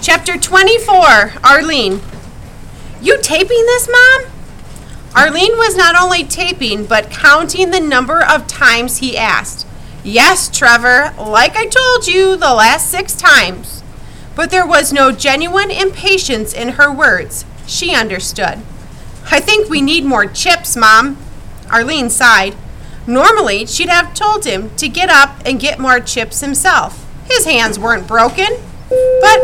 Chapter 24, Arlene. You taping this, Mom? Arlene was not only taping, but counting the number of times he asked. Yes, Trevor, like I told you the last 6 times. But there was no genuine impatience in her words. She understood. I think we need more chips, Mom. Arlene sighed. Normally, she'd have told him to get up and get more chips himself. His hands weren't broken. But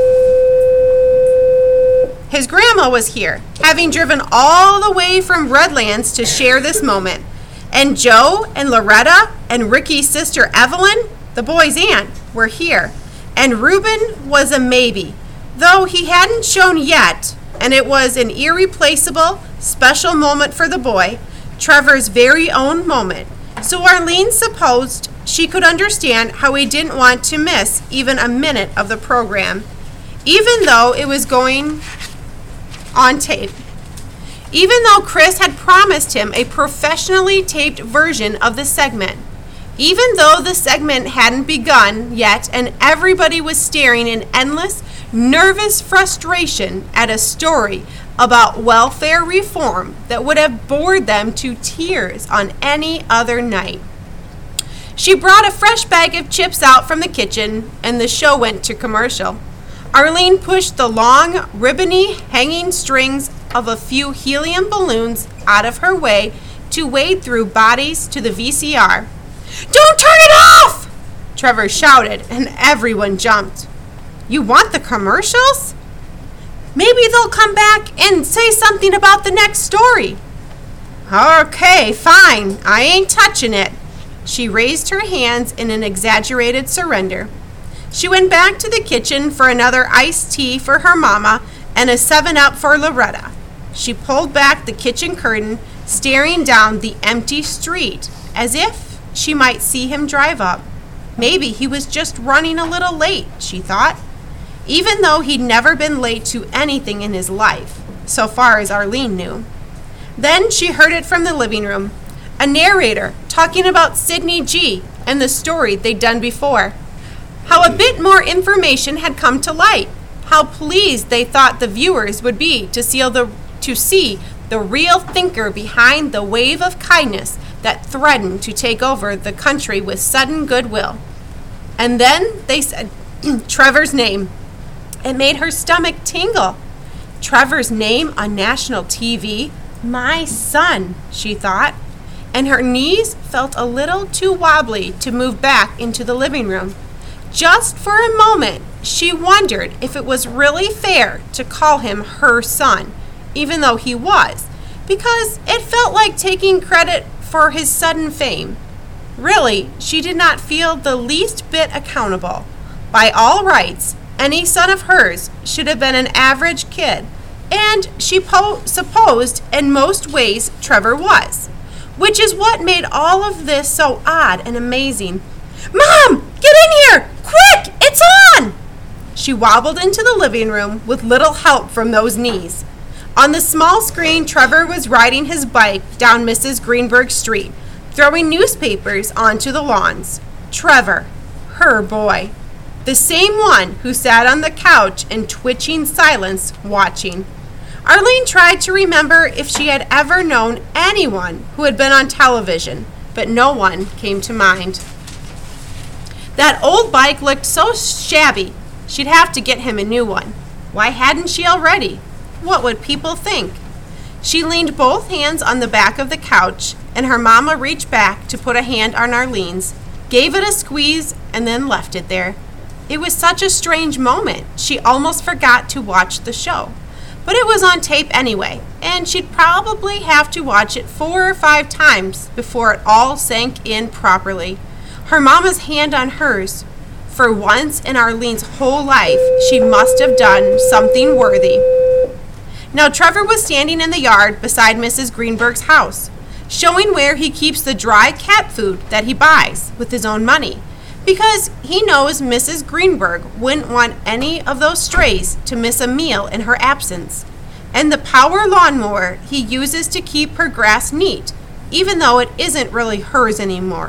his grandma was here, having driven all the way from Redlands to share this moment. And Joe and Loretta and Ricky's sister Evelyn, the boy's aunt, were here. And Reuben was a maybe, though he hadn't shown yet, and it was an irreplaceable, special moment for the boy, Trevor's very own moment. So Arlene supposed she could understand how he didn't want to miss even a minute of the program, even though it was going on tape. Even though Chris had promised him a professionally taped version of the segment. Even though the segment hadn't begun yet and everybody was staring in endless, nervous frustration at a story about welfare reform that would have bored them to tears on any other night. She brought a fresh bag of chips out from the kitchen, and the show went to commercial. Arlene pushed the long, ribbony, hanging strings of a few helium balloons out of her way to wade through bodies to the VCR. Don't turn it off! Trevor shouted, and everyone jumped. You want the commercials? Maybe they'll come back and say something about the next story. Okay, fine. I ain't touching it. She raised her hands in an exaggerated surrender. She went back to the kitchen for another iced tea for her mama and a 7-Up for Loretta. She pulled back the kitchen curtain, staring down the empty street, as if she might see him drive up. Maybe he was just running a little late, she thought, even though he'd never been late to anything in his life, so far as Arlene knew. Then she heard it from the living room, a narrator talking about Sidney G. and the story they'd done before. How a bit more information had come to light. How pleased they thought the viewers would be to see the real thinker behind the wave of kindness that threatened to take over the country with sudden goodwill. And then they said Trevor's name. It made her stomach tingle. Trevor's name on national TV? My son, she thought. And her knees felt a little too wobbly to move back into the living room. Just for a moment, she wondered if it was really fair to call him her son, even though he was, because it felt like taking credit for his sudden fame. Really, she did not feel the least bit accountable. By all rights, any son of hers should have been an average kid, and she supposed in most ways Trevor was, which is what made all of this so odd and amazing. Mom, get in here! Quick, it's on! She wobbled into the living room with little help from those knees. On the small screen, Trevor was riding his bike down Mrs. Greenberg Street, throwing newspapers onto the lawns. Trevor, her boy. The same one who sat on the couch in twitching silence, watching. Arlene tried to remember if she had ever known anyone who had been on television, but no one came to mind. That old bike looked so shabby, she'd have to get him a new one. Why hadn't she already? What would people think? She leaned both hands on the back of the couch, and her mama reached back to put a hand on Arlene's, gave it a squeeze, and then left it there. It was such a strange moment, she almost forgot to watch the show. But it was on tape anyway, and she'd probably have to watch it 4 or 5 times before it all sank in properly. Her mama's hand on hers. For once in Arlene's whole life, she must have done something worthy. Now Trevor was standing in the yard beside Mrs. Greenberg's house, showing where he keeps the dry cat food that he buys with his own money, because he knows Mrs. Greenberg wouldn't want any of those strays to miss a meal in her absence, and the power lawnmower he uses to keep her grass neat, even though it isn't really hers anymore,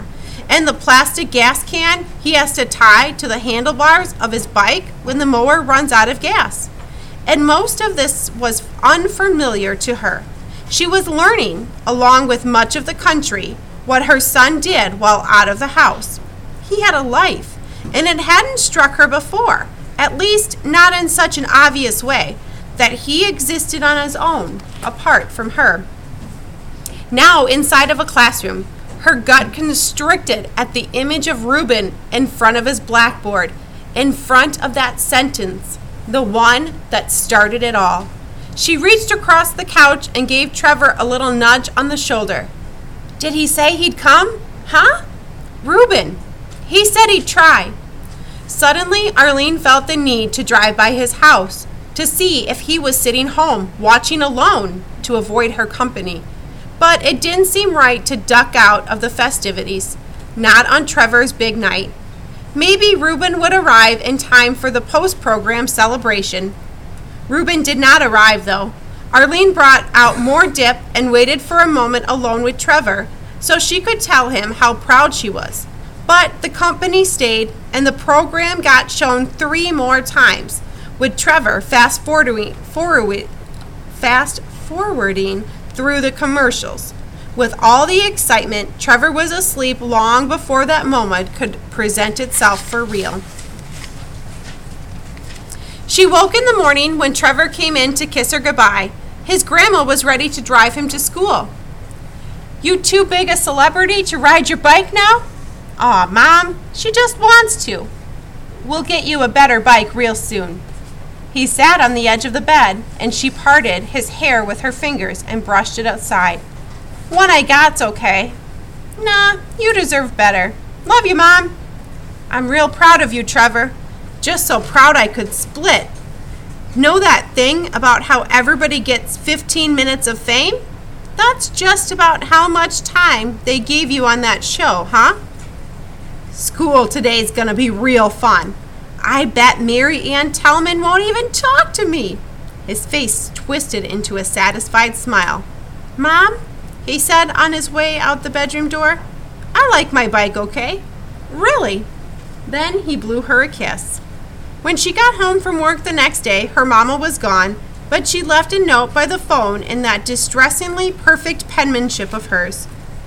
and the plastic gas can he has to tie to the handlebars of his bike when the mower runs out of gas. And most of this was unfamiliar to her. She was learning, along with much of the country, what her son did while out of the house. He had a life, and it hadn't struck her before, at least not in such an obvious way, that he existed on his own, apart from her. Now, inside of a classroom, her gut constricted at the image of Reuben in front of his blackboard, in front of that sentence, the one that started it all. She reached across the couch and gave Trevor a little nudge on the shoulder. Did he say he'd come? Huh? Reuben. He said he'd try. Suddenly, Arlene felt the need to drive by his house to see if he was sitting home, watching alone, to avoid her company. But it didn't seem right to duck out of the festivities, not on Trevor's big night. Maybe Reuben would arrive in time for the post-program celebration. Reuben did not arrive, though. Arlene brought out more dip and waited for a moment alone with Trevor so she could tell him how proud she was. But the company stayed, and the program got shown 3 more times, with Trevor fast forwarding through the commercials. With all the excitement, Trevor was asleep long before that moment could present itself for real. She woke in the morning when Trevor came in to kiss her goodbye. His grandma was ready to drive him to school. You too big a celebrity to ride your bike now? Aw, Mom, she just wants to. We'll get you a better bike real soon. He sat on the edge of the bed, and she parted his hair with her fingers and brushed it outside. One I got's okay. Nah, you deserve better. Love you, Mom. I'm real proud of you, Trevor. Just so proud I could split. Know that thing about how everybody gets 15 minutes of fame? That's just about how much time they gave you on that show, huh? School today's gonna be real fun. I bet Mary Ann Tellman won't even talk to me. His face twisted into a satisfied smile. Mom, he said on his way out the bedroom door, I like my bike okay. Really? Then he blew her a kiss. When she got home from work the next day, her mama was gone, but she left a note by the phone in that distressingly perfect penmanship of hers.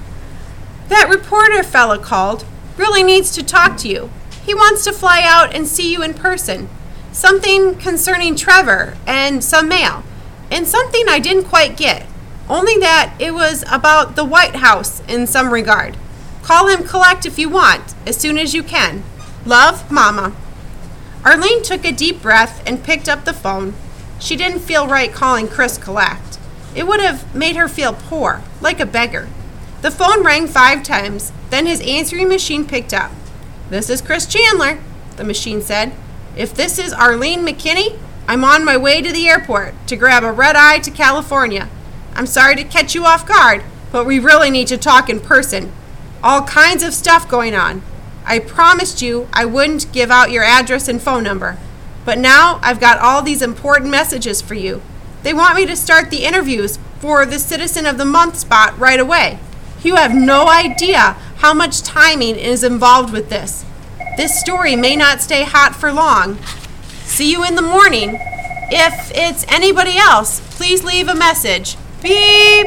That reporter fella called. Really needs to talk to you. He wants to fly out and see you in person. Something concerning Trevor and some mail. And something I didn't quite get. Only that it was about the White House in some regard. Call him collect if you want, as soon as you can. Love, Mama. Arlene took a deep breath and picked up the phone. She didn't feel right calling Chris collect. It would have made her feel poor, like a beggar. The phone rang 5 times, then his answering machine picked up. This is Chris Chandler, the machine said. If this is Arlene McKinney, I'm on my way to the airport to grab a red-eye to California. I'm sorry to catch you off guard, but we really need to talk in person. All kinds of stuff going on. I promised you I wouldn't give out your address and phone number, but now I've got all these important messages for you. They want me to start the interviews for the Citizen of the Month spot right away. You have no idea how much timing is involved with this. This story may not stay hot for long. See you in the morning. If it's anybody else, please leave a message. Beep!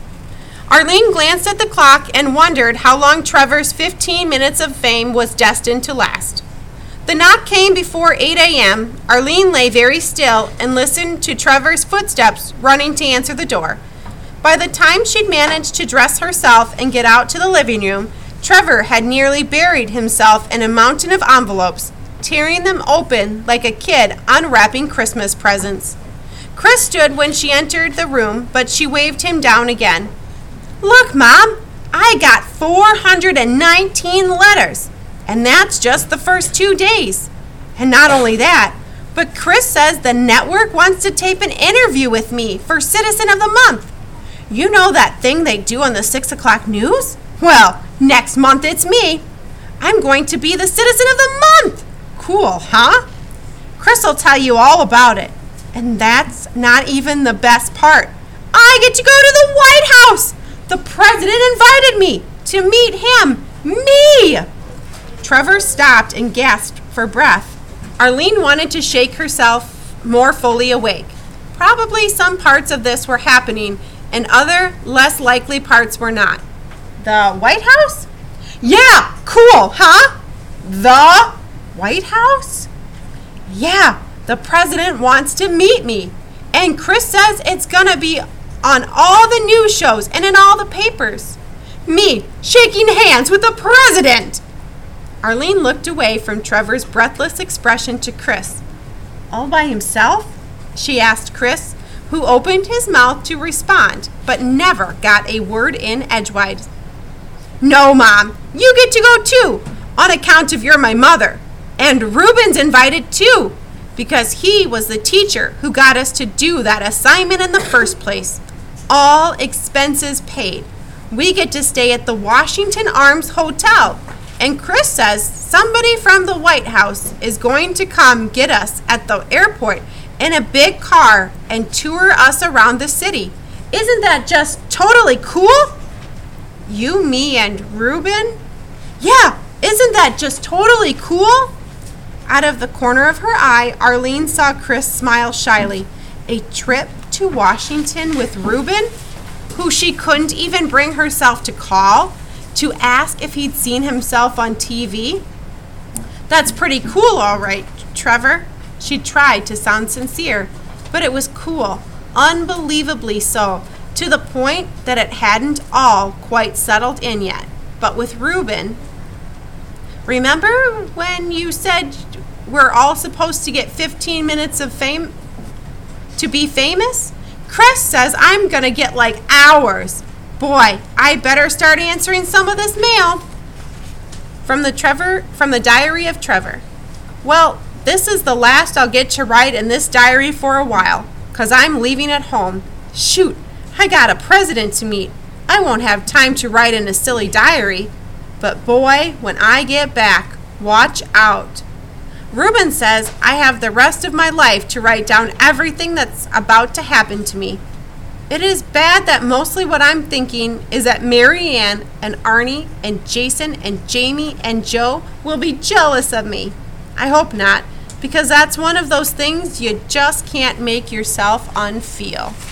Arlene glanced at the clock and wondered how long Trevor's 15 minutes of fame was destined to last. The knock came before 8 a.m. Arlene lay very still and listened to Trevor's footsteps running to answer the door. By the time she'd managed to dress herself and get out to the living room, Trevor had nearly buried himself in a mountain of envelopes, tearing them open like a kid unwrapping Christmas presents. Chris stood when she entered the room, but she waved him down again. Look, Mom, I got 419 letters, and that's just the first 2 days. And not only that, but Chris says the network wants to tape an interview with me for Citizen of the Month. You know that thing they do on the 6 o'clock news? Well, next month it's me. I'm going to be the Citizen of the Month. Cool, huh? Chris will tell you all about it. And that's not even the best part. I get to go to the White House. The president invited me to meet him Me! Trevor stopped and gasped for breath. Arlene wanted to shake herself more fully awake. Probably some parts of this were happening and other, less likely parts were not. The White House? Yeah, cool, huh? The White House? Yeah, the president wants to meet me. And Chris says it's gonna be on all the news shows and in all the papers. Me shaking hands with the president! Arlene looked away from Trevor's breathless expression to Chris. All by himself? She asked Chris, who opened his mouth to respond, but never got a word in edgewise. No, Mom, you get to go too, on account of you're my mother. And Ruben's invited too, because he was the teacher who got us to do that assignment in the first place. All expenses paid. We get to stay at the Washington Arms Hotel. And Chris says somebody from the White House is going to come get us at the airport in a big car and tour us around the city. Isn't that just totally cool? You, me, and Ruben? Yeah, isn't that just totally cool? Out of the corner of her eye, Arlene saw Chris smile shyly. A trip to Washington with Ruben, who she couldn't even bring herself to call, to ask if he'd seen himself on TV? That's pretty cool, all right, Trevor. She tried to sound sincere, but it was cool, unbelievably so, to the point that it hadn't all quite settled in yet. But with Ruben, remember when you said we're all supposed to get 15 minutes of fame to be famous? Chris says I'm gonna get like hours. Boy, I better start answering some of this mail. From the diary of Trevor. Well, this is the last I'll get to write in this diary for a while, 'cause I'm leaving at home. Shoot, I got a president to meet. I won't have time to write in a silly diary. But boy, when I get back, watch out. Ruben says I have the rest of my life to write down everything that's about to happen to me. It is bad that mostly what I'm thinking is that Mary Ann and Arnie and Jason and Jamie and Joe will be jealous of me. I hope not, because that's one of those things you just can't make yourself unfeel.